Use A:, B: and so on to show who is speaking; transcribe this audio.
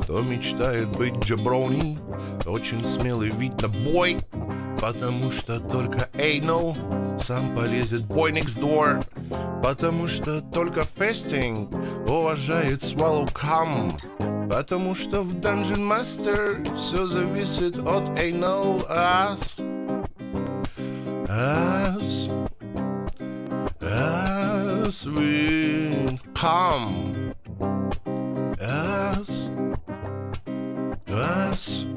A: кто мечтает быть джаброни, очень смелый вид на бой, потому что только anal сам полезет boy next door, потому что только фестинг уважает swallow cum, потому что в Dungeon Master все зависит от anal as we come as